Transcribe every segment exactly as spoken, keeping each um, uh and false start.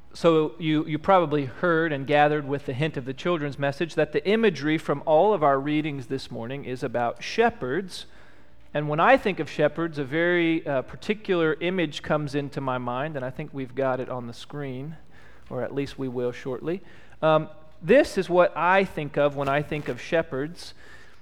So you, you probably heard and gathered with the hint of the children's message that the imagery from all of our readings this morning is about shepherds. And when I think of shepherds, a very uh, particular image comes into my mind, and I think we've got it on the screen, or at least we will shortly. Um, this is what I think of when I think of shepherds.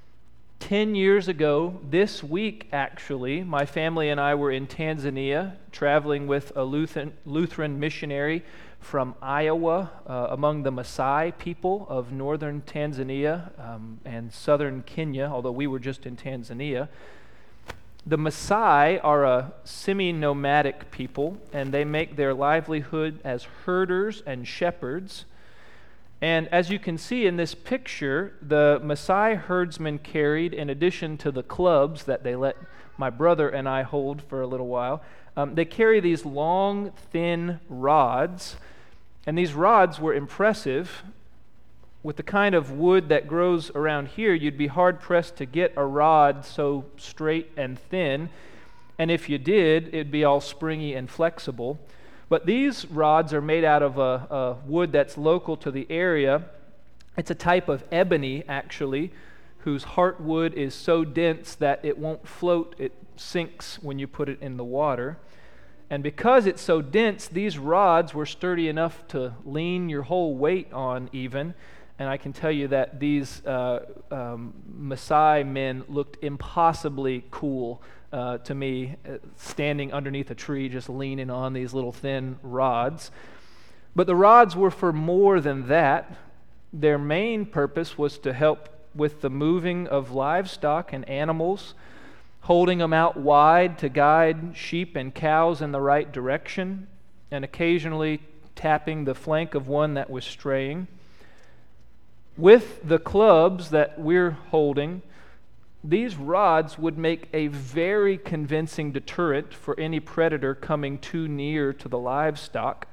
Ten years ago, this week actually, my family and I were in Tanzania, traveling with a Lutheran, Lutheran missionary from Iowa, uh, among the Maasai people of northern Tanzania um, and southern Kenya, although we were just in Tanzania. The Maasai are a semi-nomadic people, and they make their livelihood as herders and shepherds. And as you can see in this picture, the Maasai herdsmen carried, in addition to the clubs that they let my brother and I hold for a little while, um, they carry these long, thin rods, and these rods were impressive. With the kind of wood that grows around here, you'd be hard-pressed to get a rod so straight and thin, and if you did, it'd be all springy and flexible. But these rods are made out of a, a wood that's local to the area. It's a type of ebony, actually, whose heartwood is so dense that it won't float, it sinks when you put it in the water. And because it's so dense, these rods were sturdy enough to lean your whole weight on even. And I can tell you that these uh, um, Maasai men looked impossibly cool uh, to me, uh, standing underneath a tree, just leaning on these little thin rods. But the rods were for more than that. Their main purpose was to help with the moving of livestock and animals, holding them out wide to guide sheep and cows in the right direction, and occasionally tapping the flank of one that was straying. With the clubs that we're holding, these rods would make a very convincing deterrent for any predator coming too near to the livestock.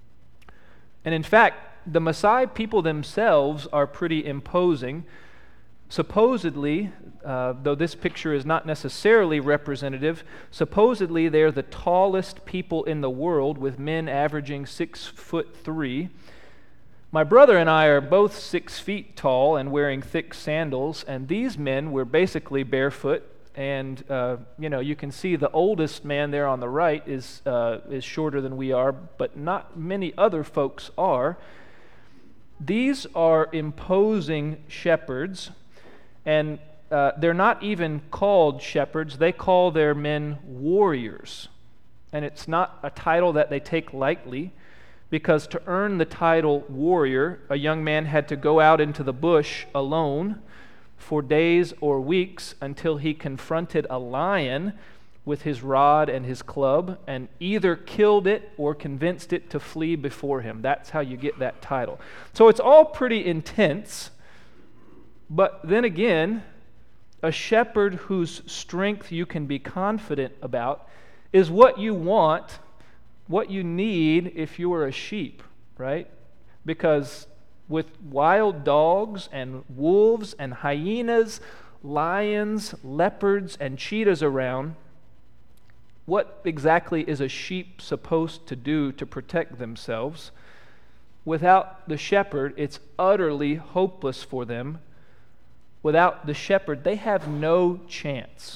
And in fact, the Maasai people themselves are pretty imposing. Supposedly, uh, though this picture is not necessarily representative, supposedly they're the tallest people in the world, with men averaging six foot three. My brother and I are both six feet tall and wearing thick sandals, and these men were basically barefoot. And uh, you know, you can see the oldest man there on the right is uh, is shorter than we are, but not many other folks are. These are imposing shepherds, and uh, they're not even called shepherds. They call their men warriors, and it's not a title that they take lightly. Because to earn the title warrior, a young man had to go out into the bush alone for days or weeks until he confronted a lion with his rod and his club and either killed it or convinced it to flee before him. That's how you get that title. So it's all pretty intense, but then again, a shepherd whose strength you can be confident about is what you want, what you need if you were a sheep, right? Because with wild dogs and wolves and hyenas, lions, leopards, and cheetahs around, what exactly is a sheep supposed to do to protect themselves? Without the shepherd, it's utterly hopeless for them. Without the shepherd, they have no chance.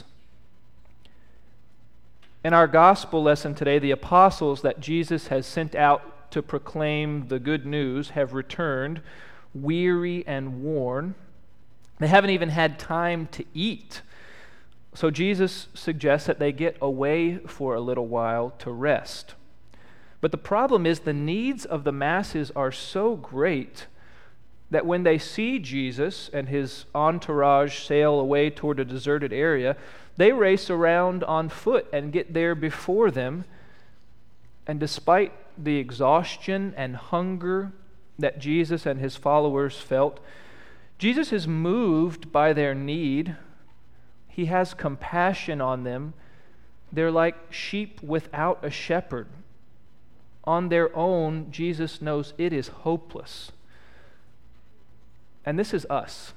In our gospel lesson today, the apostles that Jesus has sent out to proclaim the good news have returned, weary and worn. They haven't even had time to eat. So Jesus suggests that they get away for a little while to rest. But the problem is the needs of the masses are so great that when they see Jesus and his entourage sail away toward a deserted area, they race around on foot and get there before them. And despite the exhaustion and hunger that Jesus and his followers felt, Jesus is moved by their need. He has compassion on them. They're like sheep without a shepherd. On their own, Jesus knows it is hopeless. And this is us.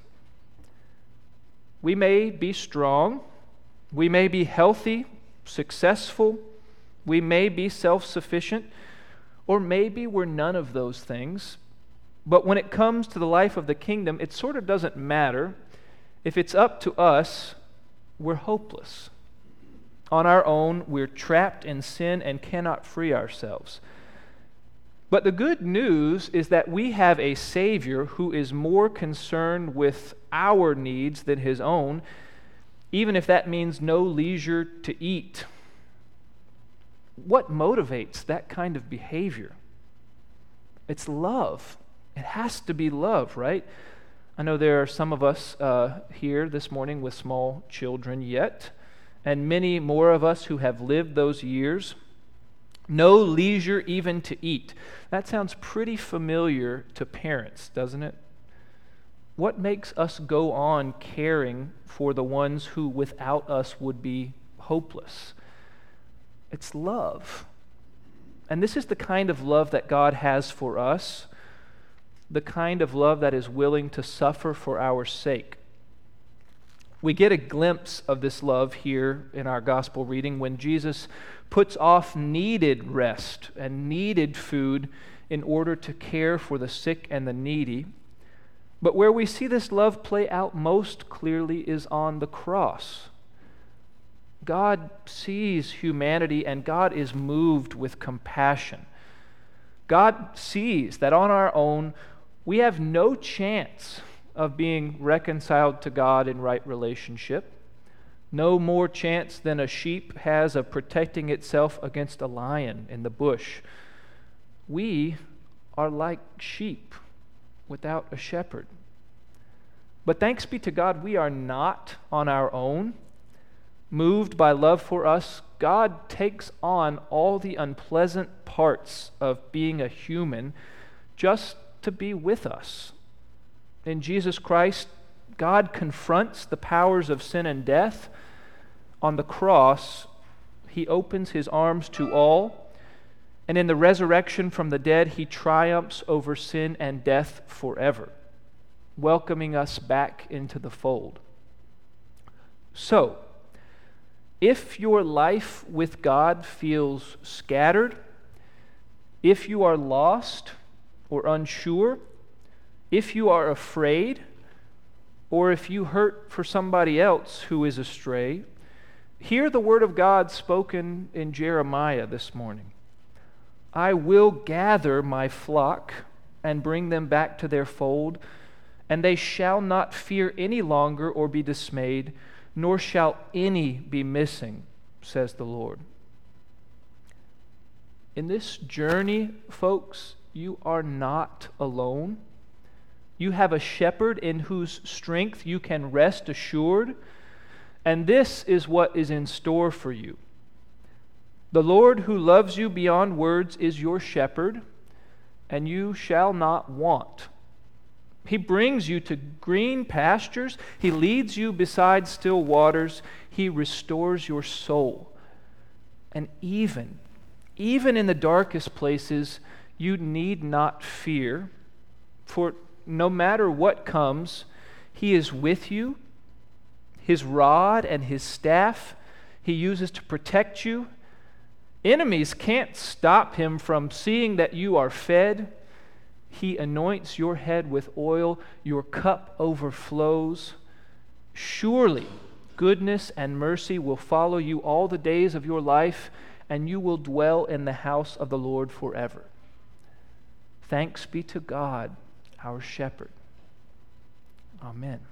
We may be strong. We may be healthy, successful. We may be self-sufficient. or maybe we're none of those things. But when it comes to the life of the kingdom, it sort of doesn't matter. If it's up to us, we're hopeless. On our own, we're trapped in sin and cannot free ourselves. But the good news is that we have a Savior who is more concerned with our needs than his own, even if that means no leisure to eat. What motivates that kind of behavior? It's love. It has to be love, right? I know there are some of us uh, here this morning with small children yet, and many more of us who have lived those years. No leisure even to eat. That sounds pretty familiar to parents, doesn't it? What makes us go on caring for the ones who without us would be hopeless? It's love. And this is the kind of love that God has for us, the kind of love that is willing to suffer for our sake. We get a glimpse of this love here in our gospel reading when Jesus puts off needed rest and needed food in order to care for the sick and the needy. But where we see this love play out most clearly is on the cross. God sees humanity and God is moved with compassion. God sees that on our own we have no chance of being reconciled to God in right relationship. No more chance than a sheep has of protecting itself against a lion in the bush. We are like sheep without a shepherd. But thanks be to God, we are not on our own. Moved by love for us, God takes on all the unpleasant parts of being a human just to be with us. In Jesus Christ, God confronts the powers of sin and death. On the cross, he opens his arms to all, and in the resurrection from the dead, he triumphs over sin and death forever, welcoming us back into the fold. So, if your life with God feels scattered, if you are lost or unsure, if you are afraid, or if you hurt for somebody else who is astray, hear the word of God spoken in Jeremiah this morning. I will gather my flock and bring them back to their fold, and they shall not fear any longer or be dismayed, nor shall any be missing, says the Lord. In this journey, folks, you are not alone. You have a shepherd in whose strength you can rest assured, and this is what is in store for you. The Lord who loves you beyond words is your shepherd, and you shall not want. He brings you to green pastures. He leads you beside still waters. He restores your soul. And even, even in the darkest places, you need not fear, for no matter what comes, he is with you. His rod and his staff he uses to protect you. Enemies can't stop him from seeing that you are fed. He anoints your head with oil. Your cup overflows. Surely goodness and mercy will follow you all the days of your life, and you will dwell in the house of the Lord forever. Thanks be to God, our shepherd. Amen.